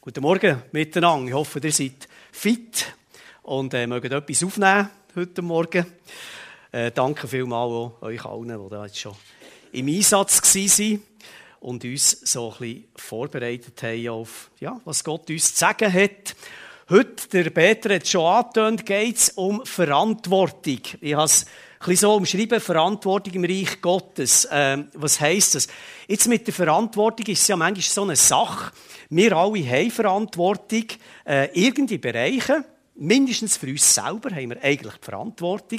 Guten Morgen miteinander. Ich hoffe, ihr seid fit und mögt etwas aufnehmen heute Morgen. Danke vielmals auch euch allen, die da jetzt schon im Einsatz waren und uns so ein bisschen vorbereitet haben auf, was Gott uns zu sagen hat. Heute, der Peter hat es schon angetönt, geht es um Verantwortung. Ich habe es ein bisschen so umschrieben, Verantwortung im Reich Gottes. Was heisst das? Jetzt mit der Verantwortung ist es ja manchmal so eine Sache. Wir alle haben Verantwortung, irgendeine Bereiche. Mindestens für uns selber haben wir eigentlich die Verantwortung.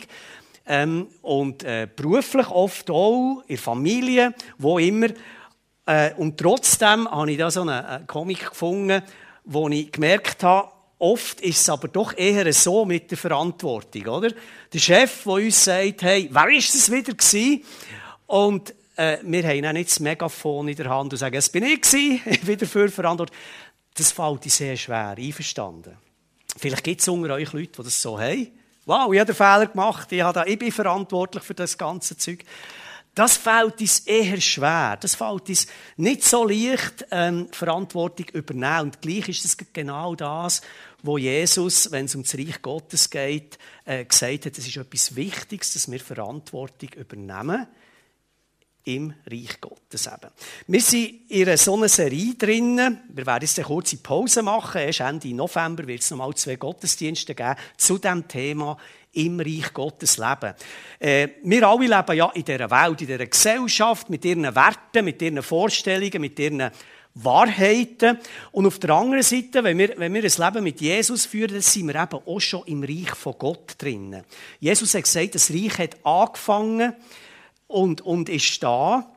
Und beruflich oft auch, in der Familie, wo immer. Und trotzdem habe ich da so einen Comic gefunden, wo ich gemerkt habe, oft ist es aber doch eher so mit der Verantwortung, oder? Der Chef, der uns sagt, hey, wer war es wieder gewesen? Und wir haben auch nicht das Megafon in der Hand und sagen, es bin ich gewesen, wieder für Verantwortung. Das fällt uns sehr schwer, einverstanden. Vielleicht gibt es unter euch Leute, die das so haben. Wow, ich habe den Fehler gemacht, ich bin verantwortlich für das ganze Zeug. Das fällt uns eher schwer. Das fällt uns nicht so leicht, Verantwortung übernehmen. Und gleich ist es genau das, wo Jesus, wenn es um das Reich Gottes geht, gesagt hat, es ist etwas Wichtiges, dass wir Verantwortung übernehmen im Reich Gottes eben. Wir sind in so einer Serie drin. Wir werden jetzt eine kurze Pause machen. Erst Ende November wird es nochmal 2 Gottesdienste geben zu diesem Thema im Reich Gottes leben. Wir alle leben ja in dieser Welt, in dieser Gesellschaft, mit ihren Werten, mit ihren Vorstellungen, mit ihren Wahrheiten. Und auf der anderen Seite, wenn wir ein Leben mit Jesus führen, dann sind wir eben auch schon im Reich von Gott drin. Jesus hat gesagt, das Reich hat angefangen und ist da.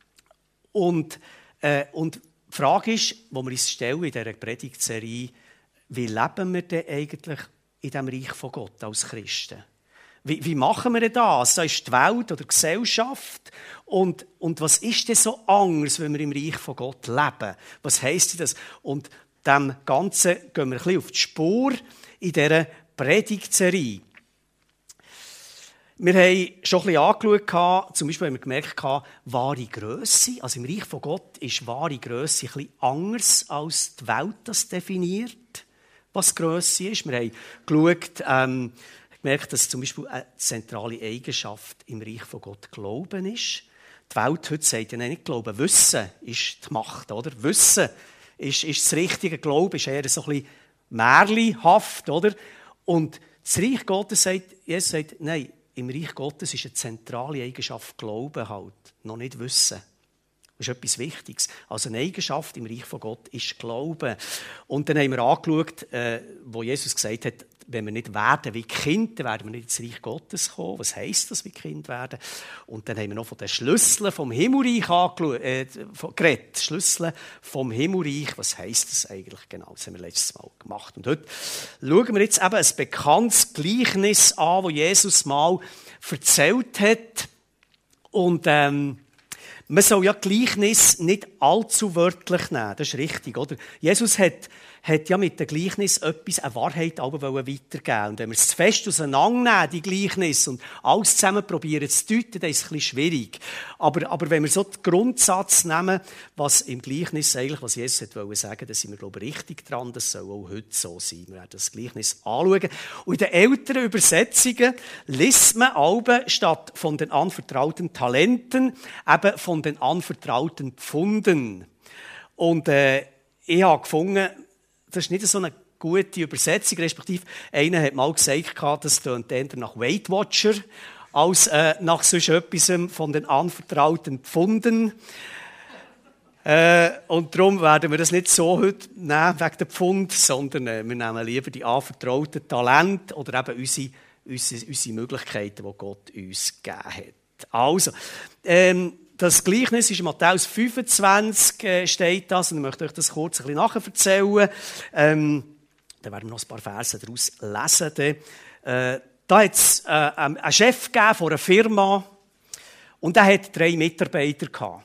Und die Frage ist, die wir uns stellen in dieser Predigtserie, wie leben wir denn eigentlich in diesem Reich von Gott als Christen? Wie machen wir denn das? Da ist die Welt oder die Gesellschaft. Und was ist denn so anders, wenn wir im Reich von Gott leben? Was heisst das? Und dem Ganzen gehen wir ein bisschen auf die Spur in dieser Predigtserie. Wir haben schon ein bisschen angeschaut, zum Beispiel haben wir gemerkt, wahre Grösse. Also im Reich von Gott ist wahre Grösse ein bisschen anders, als die Welt das definiert, was Grösse ist. Wir haben geschaut, gemerkt, dass zum Beispiel eine zentrale Eigenschaft im Reich von Gott Glauben ist. Die Welt heute sagt ja nicht Glauben. Wissen ist die Macht, oder? Wissen ist das richtige. Glauben ist eher so ein bisschen märchenhaft, oder? Und das Reich Gottes sagt, Jesus sagt, nein, im Reich Gottes ist eine zentrale Eigenschaft Glauben halt, noch nicht Wissen. Das ist etwas Wichtiges. Also eine Eigenschaft im Reich von Gott ist Glauben. Und dann haben wir angeschaut, wo Jesus gesagt hat, wenn wir nicht werden wie Kind, dann werden wir nicht ins Reich Gottes kommen. Was heisst das, wie Kind werden? Und dann haben wir noch von den Schlüsseln vom Himmelreich geredet. Schlüssel vom Himmelreich, was heisst das eigentlich genau? Das haben wir letztes Mal gemacht. Und heute schauen wir jetzt eben ein bekanntes Gleichnis an, das Jesus mal erzählt hat. Und man soll ja Gleichnis nicht allzu wörtlich nehmen. Das ist richtig, oder? Jesus hat ja mit dem Gleichnis eine Wahrheit weitergeben. Und wenn wir es zu fest auseinandernehmen, die Gleichnis, und alles zusammen probieren zu deuten, dann ist es ein bisschen schwierig. Aber wenn wir so den Grundsatz nehmen, was im Gleichnis eigentlich, was Jesus wollte sagen, dann sind wir, glaube ich, richtig dran. Das soll auch heute so sein. Wir werden das Gleichnis anschauen. Und in den älteren Übersetzungen liest man alle statt von den anvertrauten Talenten eben von den anvertrauten Pfunden. Und ich habe gefunden, das ist nicht so eine gute Übersetzung, respektive einer hat mal gesagt, das tönt eher nach Weight Watcher als nach sonst etwas von den anvertrauten Pfunden. Und darum werden wir das nicht so heute nehmen, wegen der Pfund, sondern wir nehmen lieber die anvertrauten Talente oder eben unsere Möglichkeiten, die Gott uns gegeben hat. Also, das Gleichnis ist in Matthäus 25, steht das, und ich möchte euch das kurz ein bisschen nacherzählen. Dann werden wir noch ein paar Verse daraus lesen. Da hat es einen Chef gegeben von einer Firma, und der hat 3 Mitarbeiter gehabt.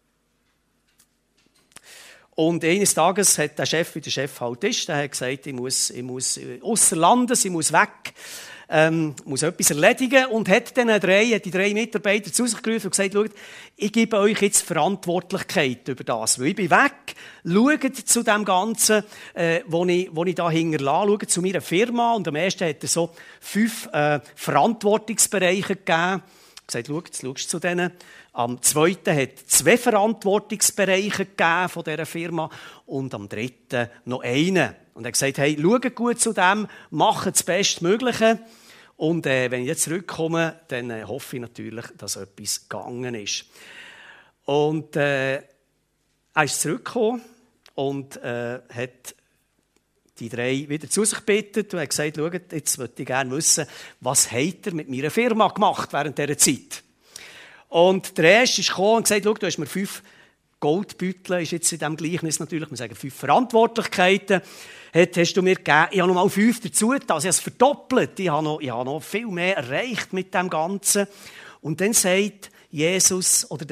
Und eines Tages hat der Chef, wie der Chef halt ist, der hat gesagt, ich muss ausser Landes, ich muss weg. muss etwas erledigen und hat die 3 Mitarbeiter zu sich gerufen und gesagt, schaut, ich gebe euch jetzt Verantwortlichkeit über das, weil ich bin weg, schaut zu dem Ganzen, wo ich da hinterlasse, schaut zu meiner Firma und am ersten hat er so 5 Verantwortungsbereiche gegeben. Er hat gesagt, schaut, jetzt schaust du zu denen. Am 2. hat 2 Verantwortungsbereiche gegeben von dieser Firma und am 3. noch einen. Und er hat gesagt, hey, schaut gut zu dem, macht das Bestmögliche. Und wenn ich jetzt zurückkomme, dann hoffe ich natürlich, dass etwas gegangen ist. Und er ist zurückgekommen und hat die 3 wieder zu sich gebeten und hat gesagt, schaut, jetzt möchte ich gerne wissen, was habt ihr mit meiner Firma gemacht während dieser Zeit? Und der Erste ist gekommen und gesagt, schau, du hast mir 5 Goldbeutel, ist jetzt in diesem Gleichnis natürlich, wir sagen 5 Verantwortlichkeiten, hast du mir gegeben. Ich habe noch mal 5 dazu getan, also ich habe es verdoppelt, ich habe noch viel mehr erreicht mit dem Ganzen. Und dann sagt Jesus in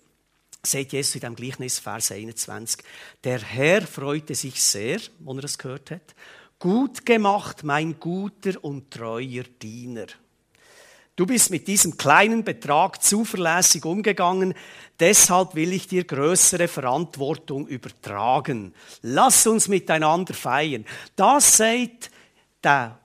diesem Gleichnis, Vers 21, der Herr freute sich sehr, als er das gehört hat. Gut gemacht, mein guter und treuer Diener. Du bist mit diesem kleinen Betrag zuverlässig umgegangen, deshalb will ich dir größere Verantwortung übertragen. Lass uns miteinander feiern. Das sagt der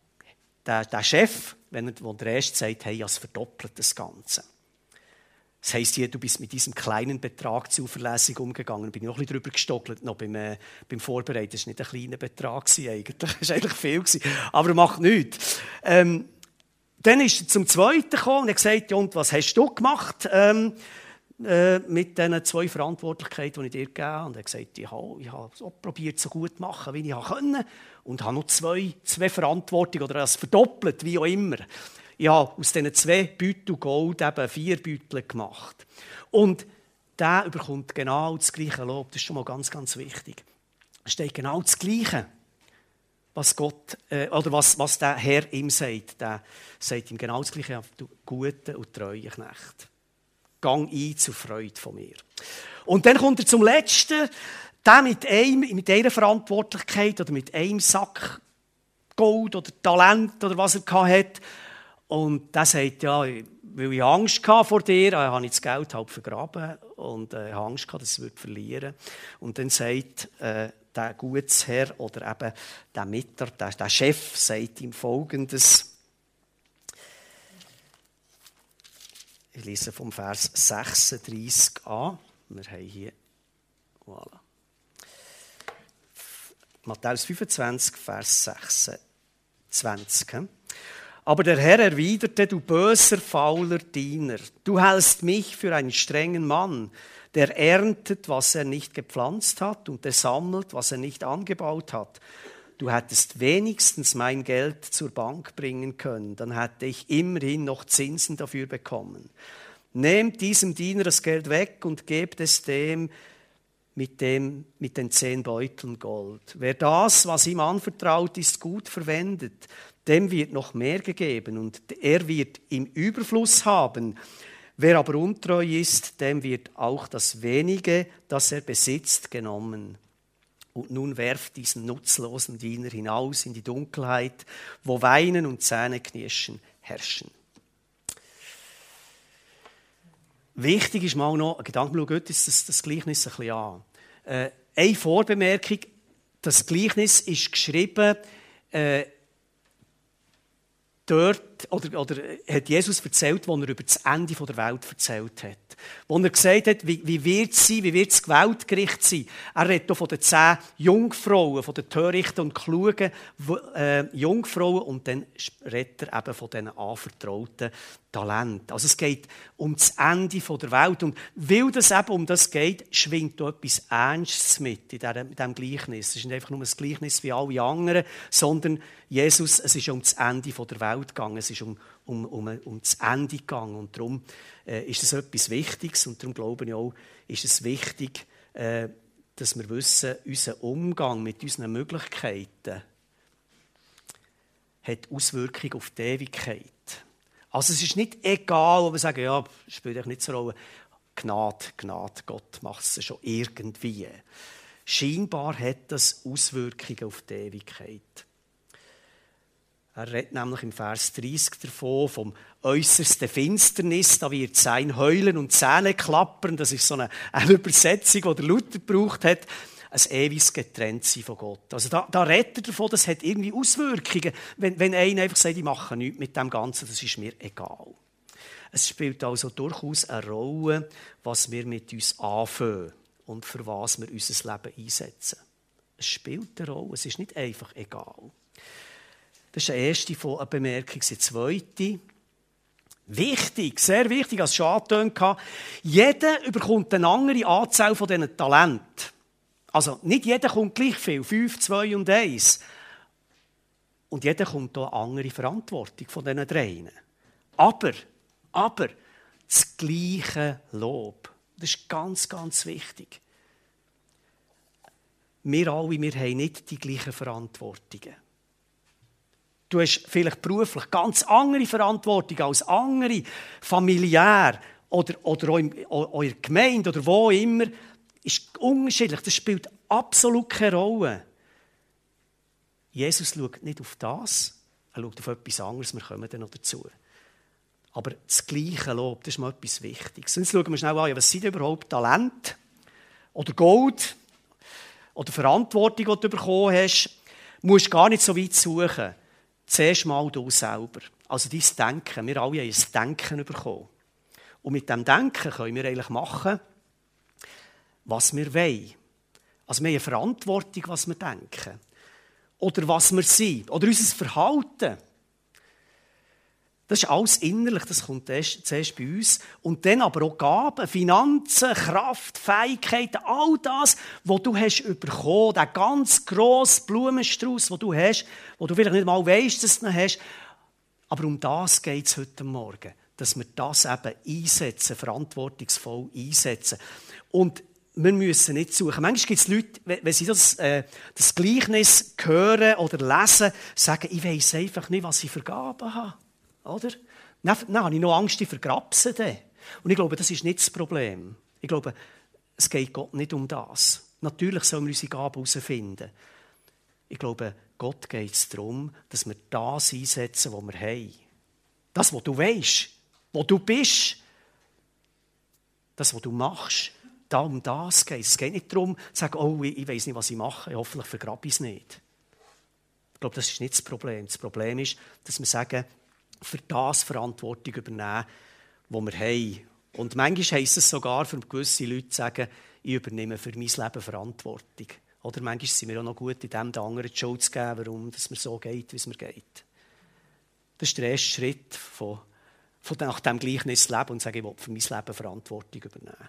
Chef, wo der Erste sagt, hey, ich habe verdoppelt das Ganze. Das heisst hier, du bist mit diesem kleinen Betrag zuverlässig umgegangen. Bin ich noch ein bisschen drüber gestockelt, noch beim Vorbereiten. Das war nicht ein kleiner Betrag eigentlich. Das war eigentlich viel. Aber macht nichts. Dann ist er zum Zweiten gekommen und hat gesagt, ja, und was hast du gemacht mit diesen 2 Verantwortlichkeiten, die ich dir gegeben habe? Und er hat gesagt, ich habe so probiert, so gut zu machen, wie ich konnte. Und habe noch 2 Verantwortungen oder das verdoppelt, wie auch immer. Ich habe aus diesen 2 Beuteln Gold eben 4 Beutel gemacht. Und der bekommt genau das gleiche Lob. Das ist schon mal ganz, ganz wichtig. Es steht genau das Gleiche, was Gott, oder was der Herr ihm sagt. Der sagt ihm genau das Gleiche, du gute und treue Knecht. Gang ein zur Freude von mir. Und dann kommt er zum Letzten, der mit einer Verantwortlichkeit oder mit einem Sack Gold oder Talent oder was er hatte. Und der sagt, ja, weil ich Angst hatte vor dir, habe ich das Geld halb vergraben und habe Angst gehabt, dass ich es verlieren würde. Und dann sagt der Gutsherr oder eben der Chef sagt ihm Folgendes. Ich lese vom Vers 36 an. Wir haben hier, voilà. Matthäus 25, Vers 26. Aber der Herr erwiderte, du böser, fauler Diener, du hältst mich für einen strengen Mann, der erntet, was er nicht gepflanzt hat und der sammelt, was er nicht angebaut hat. Du hättest wenigstens mein Geld zur Bank bringen können, dann hätte ich immerhin noch Zinsen dafür bekommen. Nehmt diesem Diener das Geld weg und gebt es dem mit den 10 Beuteln Gold. Wer das, was ihm anvertraut ist, gut verwendet, dem wird noch mehr gegeben und er wird im Überfluss haben. Wer aber untreu ist, dem wird auch das wenige, das er besitzt, genommen. Und nun werft diesen nutzlosen Diener hinaus in die Dunkelheit, wo Weinen und Zähneknirschen herrschen. Wichtig ist mal noch, ein Gedanke, schau Gott das Gleichnis ein bisschen an. Eine Vorbemerkung, das Gleichnis ist geschrieben, dort, oder hat Jesus erzählt, als er über das Ende der Welt erzählt hat. Wo er gesagt hat, wie wird es sein, wie wird das Weltgericht sein. Er redet hier von den 10 Jungfrauen, von den törichten und klugen Jungfrauen und dann redet er eben von diesen anvertrauten Talenten. Also es geht um das Ende der Welt und weil es eben um das geht, schwingt da etwas Ernstes mit in diesem Gleichnis. Es ist nicht einfach nur ein Gleichnis wie alle anderen, sondern Jesus, es ist um das Ende der Welt gegangen, es ist um das Ende gegangen und darum ist es etwas Wichtiges und darum glaube ich auch, ist es wichtig, dass wir wissen, unser Umgang mit unseren Möglichkeiten hat Auswirkungen auf die Ewigkeit. Also es ist nicht egal, wo wir sagen, ja, spielt eigentlich nicht so eine Rolle. Gnade, Gott macht es schon irgendwie. Scheinbar hat das Auswirkungen auf die Ewigkeit. Er redet nämlich im Vers 30 davon, vom äußersten Finsternis, da wird sein Heulen und Zähne klappern. Das ist so eine Übersetzung, die der Luther gebraucht hat. Ein ewiges Getrenntsein von Gott. Also da redet er davon, das hat irgendwie Auswirkungen. Wenn einer einfach sagt, ich mache nichts mit dem Ganzen, das ist mir egal. Es spielt also durchaus eine Rolle, was wir mit uns anfangen und für was wir unser Leben einsetzen. Es spielt eine Rolle, es ist nicht einfach egal. Das ist die erste Bemerkung. Die zweite, wichtig, sehr wichtig, als schon angetönt habe, jeder bekommt eine andere Anzahl von diesen Talenten. Also nicht jeder kommt gleich viel, 5, 2 und 1. Und jeder kommt auch eine andere Verantwortung von diesen 3. Aber das gleiche Lob. Das ist ganz, ganz wichtig. Wir alle, wir haben nicht die gleichen Verantwortungen. Du hast vielleicht beruflich ganz andere Verantwortung als andere, familiär oder auch in eurer Gemeinde oder wo immer. Ist unterschiedlich. Das spielt absolut keine Rolle. Jesus schaut nicht auf das, er schaut auf etwas anderes, wir kommen dann noch dazu. Aber das gleiche Lob, das ist mal etwas Wichtiges. Sonst schauen wir schnell an, was sind überhaupt Talent oder Gold oder Verantwortung, die du bekommen hast. Du musst gar nicht so weit suchen. Zuerst mal du selber. Also dein Denken. Wir alle haben ein Denken bekommen. Und mit diesem Denken können wir eigentlich machen, was wir wollen. Also wir haben eine Verantwortung, was wir denken. Oder was wir sind. Oder unser Verhalten. Das ist alles innerlich, das kommt zuerst bei uns. Und dann aber auch Gaben, Finanzen, Kraft, Fähigkeiten, all das, was du hast bekommen, der ganz grosse Blumenstrauß, den du hast, wo du vielleicht nicht mal weisst, dass du ihn hast. Aber um das geht es heute Morgen. Dass wir das eben einsetzen, verantwortungsvoll einsetzen. Und wir müssen nicht suchen. Manchmal gibt es Leute, wenn sie das Gleichnis hören oder lesen, sagen, ich weiss einfach nicht, was ich für Gaben habe. Oder? Dann habe ich noch Angst, die vergrapsen. Und ich glaube, das ist nicht das Problem. Ich glaube, es geht Gott nicht um das. Natürlich sollen wir unsere Gaben herausfinden. Ich glaube, Gott geht es darum, dass wir das einsetzen, was wir haben. Das, was du weisst, wo du bist, das, was du machst, um das geht es. Es geht nicht darum, zu sagen, oh, ich weiss nicht, was ich mache, hoffentlich vergrabe ich es nicht. Ich glaube, das ist nicht das Problem. Das Problem ist, dass wir sagen, für das Verantwortung übernehmen, die wir haben. Und manchmal heisst es sogar für gewisse Leute sagen, ich übernehme für mein Leben Verantwortung. Oder manchmal sind wir auch noch gut in dem, den anderen die Schuld zu geben, warum es mir so geht, wie es mir geht. Das ist der erste Schritt von nach dem Gleichnis leben und sagen, ich will für mein Leben Verantwortung übernehmen.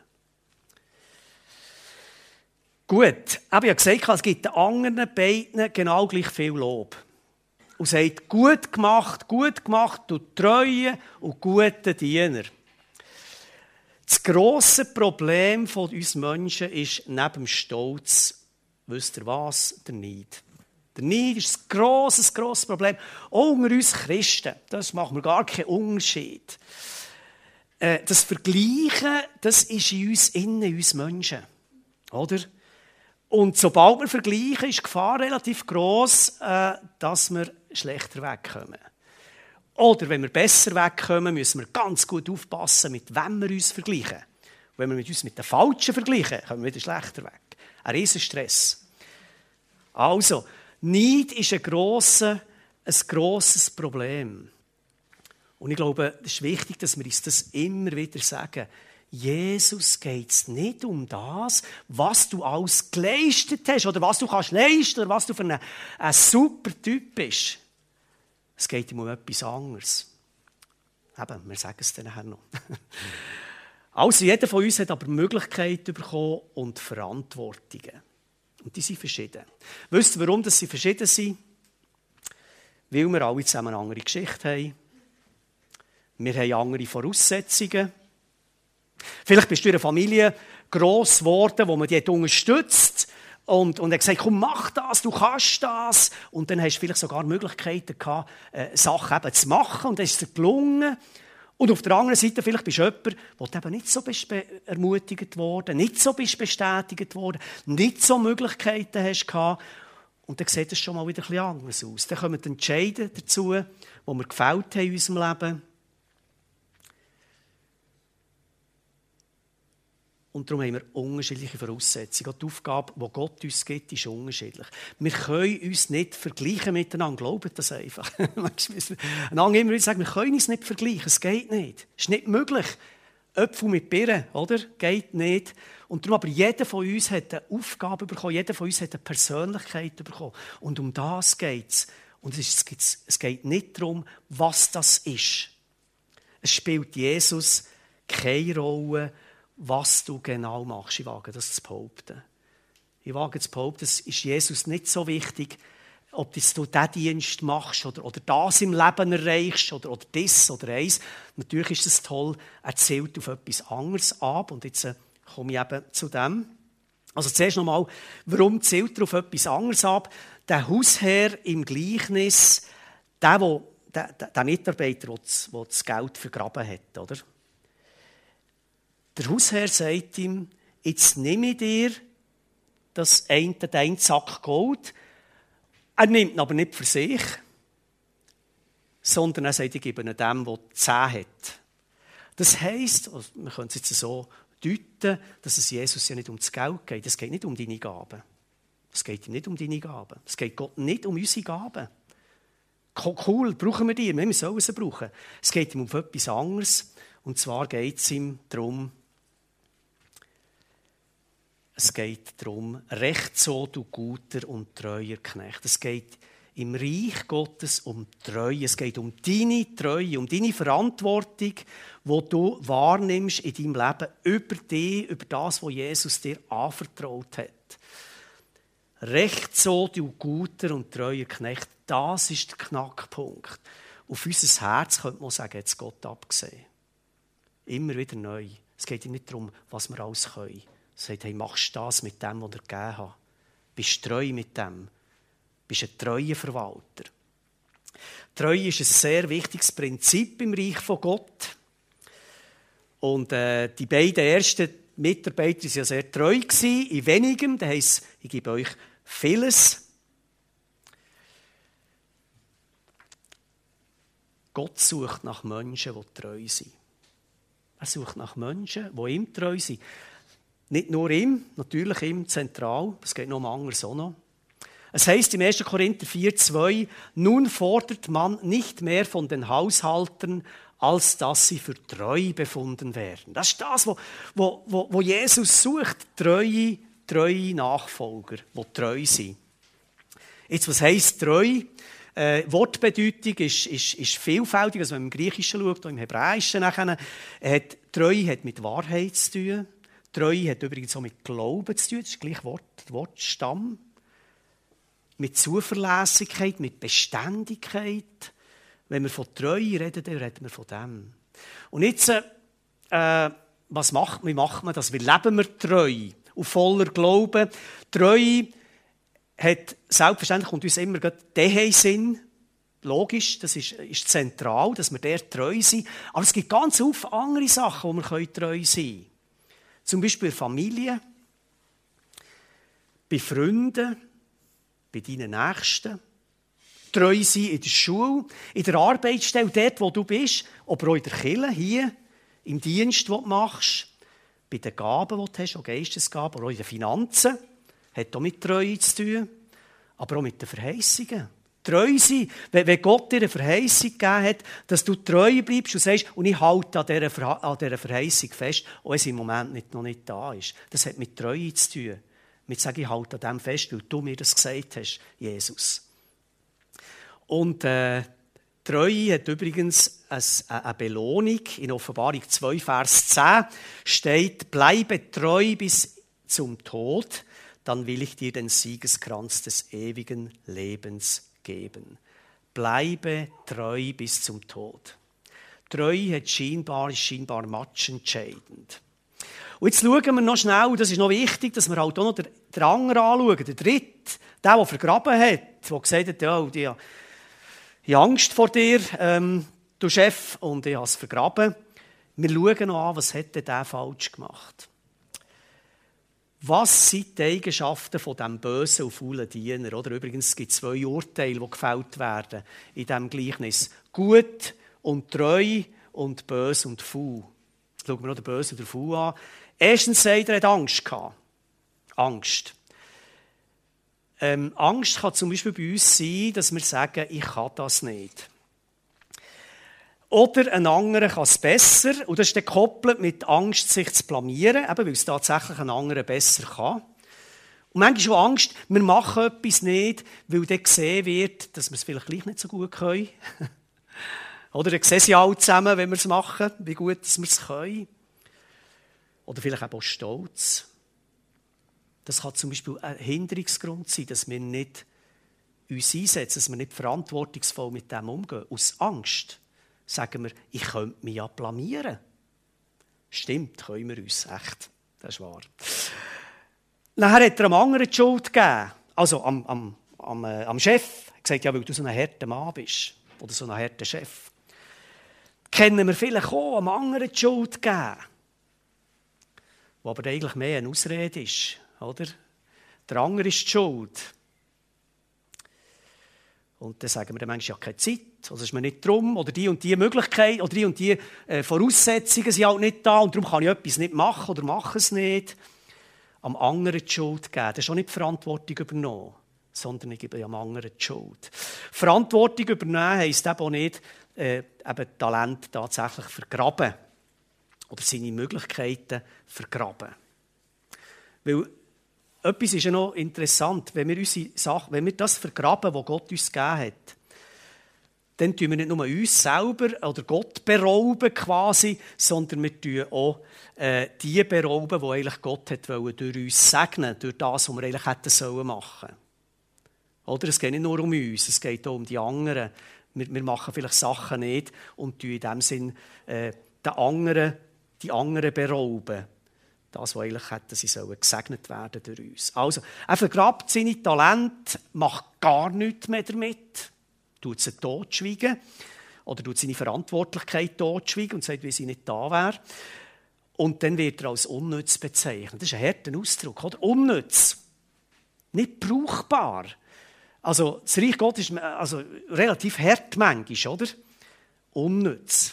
Gut, ich habe ja gesagt, es gibt den anderen beiden genau gleich viel Lob. Und sagt, gut gemacht, du treue und gute Diener. Das grosse Problem von uns Menschen ist neben dem Stolz, wisst ihr was? Der Neid. Der Neid ist ein grosses Problem. Auch unter uns Christen, das macht mir gar keinen Unterschied. Das Vergleichen, das ist in uns innen, in uns Menschen. Oder? Und sobald wir vergleichen, ist die Gefahr relativ gross, dass wir schlechter wegkommen. Oder wenn wir besser wegkommen, müssen wir ganz gut aufpassen, mit wem wir uns vergleichen. Und wenn wir uns mit den Falschen vergleichen, kommen wir wieder schlechter weg. Ein riesen Stress. Also, Neid ist ein grosses Problem. Und ich glaube, es ist wichtig, dass wir uns das immer wieder sagen. Jesus geht es nicht um das, was du alles geleistet hast oder was du kannst leisten oder was du für ein super Typ bist. Es geht ihm um etwas anderes. Eben, wir sagen es dann nachher noch. Also, jeder von uns hat aber Möglichkeiten bekommen und Verantwortungen. Und die sind verschieden. Wisst ihr, warum sie verschieden sind? Weil wir alle zusammen eine andere Geschichte haben. Wir haben andere Voraussetzungen. Vielleicht bist du in einer Familie gross geworden, wo man die unterstützt und hat gesagt, komm, mach das, du kannst das. Und dann hast du vielleicht sogar Möglichkeiten gehabt, Sachen eben zu machen und dann ist es dir gelungen. Und auf der anderen Seite vielleicht bist du jemand, wo du eben nicht so ermutigt worden, nicht so bestätigt worden, nicht so Möglichkeiten hast gehabt. Und dann sieht es schon mal wieder ein bisschen anders aus. Dann kommen die Entscheidungen dazu, die wir gefällt haben in unserem Leben. Und darum haben wir unterschiedliche Voraussetzungen. Auch die Aufgabe, die Gott uns gibt, ist unterschiedlich. Wir können uns nicht vergleichen miteinander. Glaubt das einfach. Einander immer wieder sagen, wir können uns nicht vergleichen. Es geht nicht. Es ist nicht möglich. Äpfel mit Birnen, oder? Geht nicht. Und darum aber jeder von uns hat eine Aufgabe bekommen. Jeder von uns hat eine Persönlichkeit bekommen. Und um das geht es. Und es geht nicht darum, was das ist. Es spielt Jesus keine Rolle, was du genau machst. Ich wage das zu behaupten. Ich wage zu behaupten, es ist Jesus nicht so wichtig, ob du diesen Dienst machst oder das im Leben erreichst oder das oder eins. Natürlich ist es toll, er zielt auf etwas anderes ab. Und jetzt komme ich eben zu dem. Also zuerst nochmal, warum zielt er auf etwas anderes ab? Der Hausherr im Gleichnis, der Mitarbeiter, der das Geld vergraben hat, oder? Der Hausherr sagt ihm, jetzt nehme ich dir den Sack Gold. Er nimmt ihn aber nicht für sich, sondern er sagt, ich gebe ihn dem, der 10 hat. Das heisst, man könnte es jetzt so deuten, dass es Jesus ja nicht um das Geld geht. Es geht nicht um deine Gaben. Es geht ihm nicht um deine Gaben. Es geht Gott nicht um unsere Gaben. Cool, brauchen wir die. Wir sollen sie brauchen. Es geht ihm um etwas anderes. Und zwar geht es ihm darum, recht so, du guter und treuer Knecht. Es geht im Reich Gottes um Treue. Es geht um deine Treue, um deine Verantwortung, die du wahrnimmst in deinem Leben über dich, über das, was Jesus dir anvertraut hat. Recht so, du guter und treuer Knecht. Das ist der Knackpunkt. Auf unser Herz könnte man sagen, hat es Gott abgesehen. Immer wieder neu. Es geht ihm nicht darum, was wir alles können. Er sagt, hey, machst du das mit dem, was er gegeben hat. Bist treu mit dem. Bist ein treuer Verwalter. Treue ist ein sehr wichtiges Prinzip im Reich von Gott. Und die beiden ersten Mitarbeiter waren ja sehr treu in wenigem. Das heisst, ich gebe euch vieles. Gott sucht nach Menschen, die treu sind. Er sucht nach Menschen, die ihm treu sind. Nicht nur ihm, natürlich ihm zentral, es geht noch um anderes auch noch. Es heisst im 1. Korinther 4,2, nun fordert man nicht mehr von den Haushaltern, als dass sie für treu befunden werden. Das ist das, wo Jesus sucht, treue Nachfolger, die treu sind. Jetzt, was heisst treu? Wortbedeutung ist vielfältig, also wenn man im Griechischen schaut, auch im Hebräischen nachher. Treu hat mit Wahrheit zu tun. Treue hat übrigens auch mit Glauben zu tun, das ist gleich Wortstamm. Mit Zuverlässigkeit, mit Beständigkeit. Wenn wir von Treue reden, dann reden wir von dem. Und jetzt, wie macht man das? Wie leben wir treu? Auf voller Glauben. Treue hat selbstverständlich und uns immer den Sinn. Logisch, das ist zentral, dass wir der treu sind. Aber es gibt ganz viele andere Sachen, wo wir treu sein können. Zum Beispiel bei der Familie, bei Freunden, bei deinen Nächsten. Treu sein in der Schule, in der Arbeitsstelle, dort, wo du bist, aber auch in der Kirche, hier, im Dienst, den du machst, bei den Gaben, die du hast, auch Geistesgaben, aber auch in den Finanzen, hat auch mit Treue zu tun, aber auch mit den Verheißungen. Treu sein, wenn Gott dir eine Verheißung gegeben hat, dass du treu bleibst und sagst, und ich halte an dieser Verheißung fest, auch wenn sie im Moment noch nicht da ist. Das hat mit Treue zu tun. Mit sagen, ich halte an dem fest, weil du mir das gesagt hast, Jesus. Und Treue hat übrigens eine Belohnung. In Offenbarung 2, Vers 10 steht, bleibe treu bis zum Tod, dann will ich dir den Siegeskranz des ewigen Lebens geben. Bleibe treu bis zum Tod. Treu ist scheinbar matchentscheidend. Und jetzt schauen wir noch schnell, das ist noch wichtig, dass wir halt auch noch den anderen anschauen, den Dritten, der vergraben hat, der gesagt hat, ja, ich habe Angst vor dir, du Chef, und ich habe es vergraben. Wir schauen noch an, was hat der falsch gemacht. Was sind die Eigenschaften von diesem bösen und faulen Diener? Oder übrigens, es gibt 2 Urteile, die gefällt werden in diesem Gleichnis. Gut und treu und böse und faul. Jetzt schauen wir noch den Bösen und den Faul an. Erstens sagt er hat Angst gehabt. Angst. Angst kann zum Beispiel bei uns sein, dass wir sagen, ich kann das nicht. Oder ein anderer kann es besser. Und das ist dann gekoppelt mit Angst, sich zu blamieren, eben weil es tatsächlich ein anderer besser kann. Und manchmal auch Angst, wir machen etwas nicht, weil dann gesehen wird, dass wir es vielleicht gleich nicht so gut können. Oder dann sehen sie alle zusammen, wenn wir es machen, wie gut dass wir es können. Oder vielleicht auch Stolz. Das kann zum Beispiel ein Hinderungsgrund sein, dass wir nicht uns einsetzen, dass wir nicht verantwortungsvoll mit dem umgehen. Aus Angst sagen wir, ich könnte mich ja blamieren. Stimmt, können wir uns, echt. Das ist wahr. Nachher hat er einem anderen die Schuld gegeben. Also am Chef. Er hat gesagt, ja, weil du so ein harter Mann bist. Oder so ein harter Chef. Kennen wir vielleicht auch einem anderen die Schuld gegeben. Wo aber eigentlich mehr eine Ausrede ist. Oder? Der andere ist die Schuld. Und dann sagen wir dann manchmal, ja, keine Zeit, oder ist mir nicht drum, oder die und die Möglichkeit, oder die und die Voraussetzungen sind halt nicht da, und darum kann ich etwas nicht machen, oder mache es nicht. Am anderen die Schuld geben, das ist auch nicht die Verantwortung übernommen, sondern ich gebe am anderen die Schuld. Verantwortung übernehmen heisst eben auch nicht, eben Talent tatsächlich vergraben, oder seine Möglichkeiten vergraben. Weil etwas ist ja noch interessant, wenn wir das vergraben, was Gott uns gegeben hat, dann tun wir nicht nur uns selber oder Gott berauben quasi, sondern wir tun auch die berauben, die eigentlich Gott hat durch uns segnen, durch das, was wir eigentlich hätten machen sollen. Oder es geht nicht nur um uns, es geht auch um die anderen. Wir machen vielleicht Sachen nicht und tun in dem Sinn die anderen berauben. Das, was eigentlich hätten, sie sollen gesegnet werden durch uns. Also, er vergrabt seine Talente, macht gar nichts mehr damit, tut sie totschweigen oder tut seine Verantwortlichkeit totschweigen und sagt, wie sie nicht da wäre. Und dann wird er als unnütz bezeichnet. Das ist ein harter Ausdruck, oder? Unnütz. Nicht brauchbar. Also, das Reich Gottes ist relativ hart manchmal, oder? Unnütz.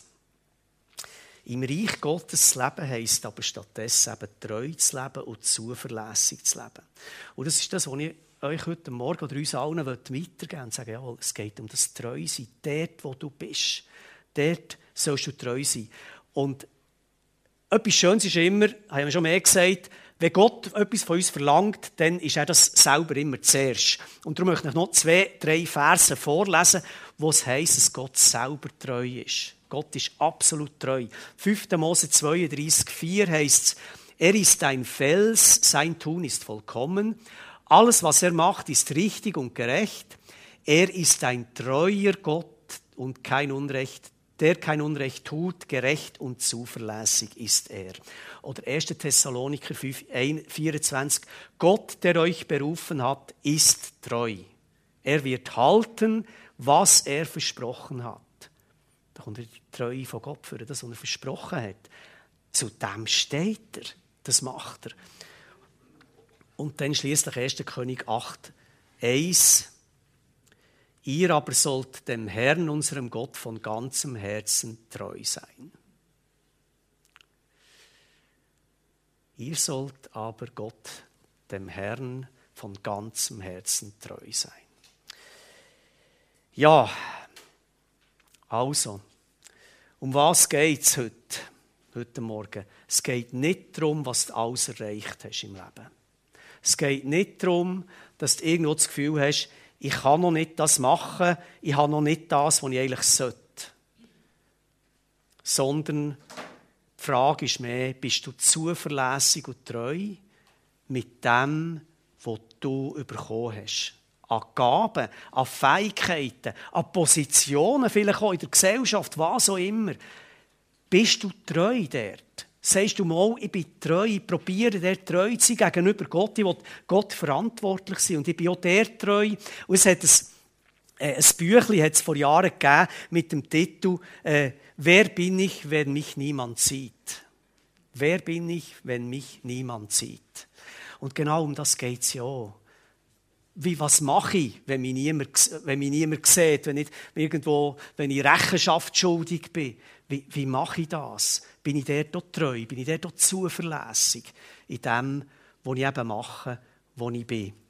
Im Reich Gottes leben heisst aber stattdessen eben treu zu leben und zuverlässig zu leben. Und das ist das, was ich euch heute Morgen oder uns allen weitergeben und sagen, jawohl, es geht um das Treusein. Dort, wo du bist, dort sollst du treu sein. Und etwas Schönes ist immer, haben wir schon mehr gesagt, wenn Gott etwas von uns verlangt, dann ist er das selber immer zuerst. Und darum möchte ich noch 2, 3 Verse vorlesen, wo es heisst, dass Gott selber treu ist. Gott ist absolut treu. 5. Mose 32,4 heisst es, er ist ein Fels, sein Tun ist vollkommen. Alles, was er macht, ist richtig und gerecht. Er ist ein treuer Gott und der kein Unrecht tut, gerecht und zuverlässig ist er. Oder 1. Thessaloniker 5,24. Gott, der euch berufen hat, ist treu. Er wird halten, was er versprochen hat. Da kommt die Treue von Gott für das, was er versprochen hat. Zu dem steht er. Das macht er. Und dann schliesslich 1. König 8,1. Ihr aber sollt dem Herrn, unserem Gott, von ganzem Herzen treu sein. Ihr sollt aber Gott, dem Herrn, von ganzem Herzen treu sein. Ja, also, um was geht es heute Morgen? Es geht nicht darum, was du alles erreicht hast im Leben. Es geht nicht darum, dass du irgendwo das Gefühl hast, ich kann noch nicht das machen, ich habe noch nicht das, was ich eigentlich sollte. Sondern die Frage ist mehr, bist du zuverlässig und treu mit dem, was du bekommen hast? An Gaben, an Fähigkeiten, an Positionen, vielleicht auch in der Gesellschaft, was auch immer. Bist du treu dort? Sagst du mal, ich bin treu, ich probiere der treu zu sein gegenüber Gott, ich will Gott verantwortlich sein und ich bin auch der treu. Und es hat ein Büchlein hat es vor Jahren gegeben mit dem Titel «Wer bin ich, wenn mich niemand sieht?» Wer bin ich, wenn mich niemand sieht? Und genau um das geht es ja auch. Was mache ich, wenn mich niemand sieht, wenn ich Rechenschaft schuldig bin? Wie mache ich das? Bin ich dort auch treu? Bin ich dort auch zuverlässig in dem, was ich eben mache, wo ich bin?